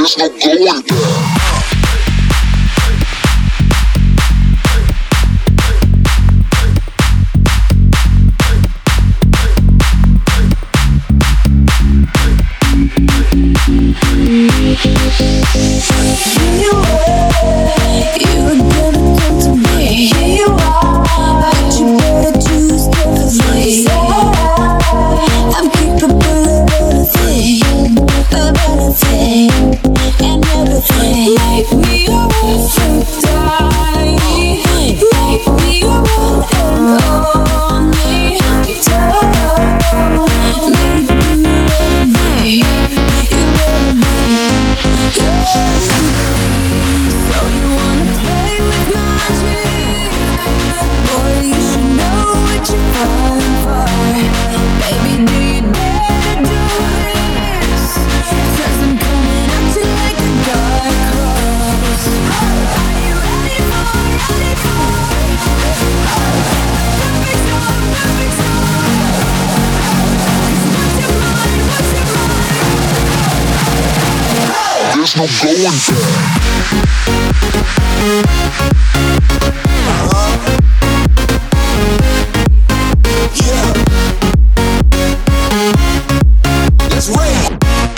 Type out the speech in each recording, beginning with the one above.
There's no going back. There's no going Let's wait.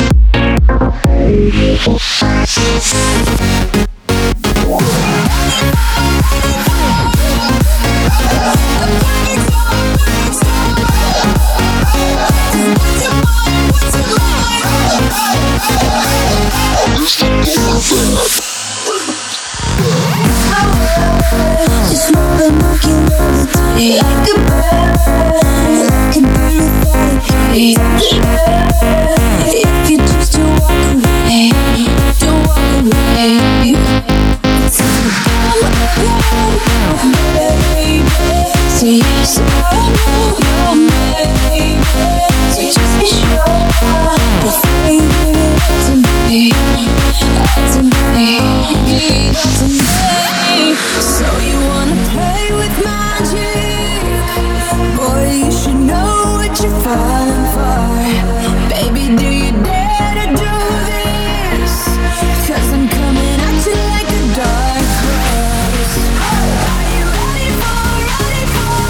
Just moving, walking all the day like a bird, like a bird without a cage. If you choose to walk away, don't walk away. It's all about baby. So yes, I know you're baby. So just be sure before you give it up to me, up to me, up to me. So you wanna play with magic? Boy, you should know what you're falling for. Baby, do you dare to do this? 'Cause I'm coming at you like a dark horse. Are you ready for perfect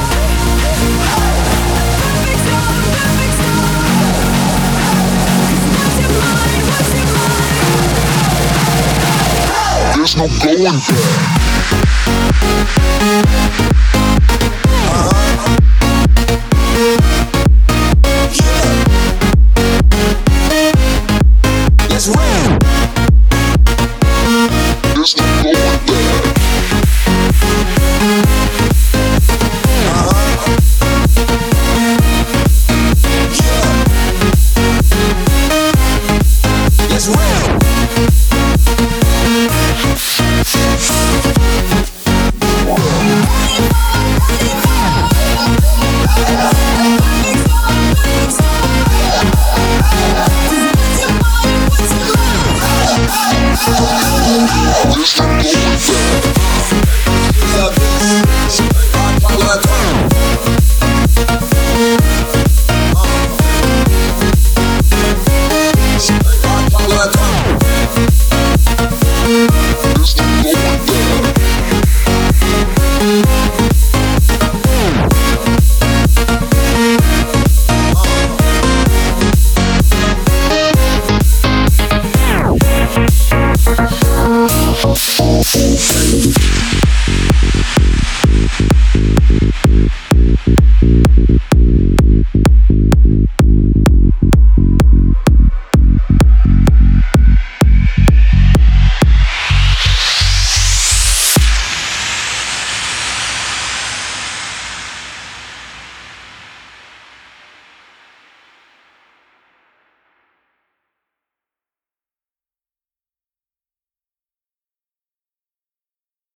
storm, perfect storm? 'Cause what's your mind, what's your mind? There's no going back. Let's win. There's no going back. Let's win.